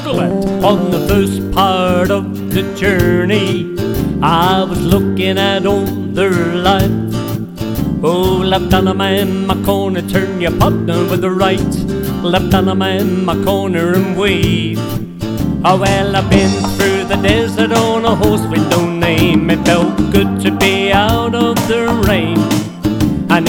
chocolate. On the first part of the journey, I was looking at older life. Oh, left animal in my corner, turn your partner with the right. Left animal in my corner and wave. Oh, well, I've been through the desert on a horse with no name. It felt good to be out of the rain.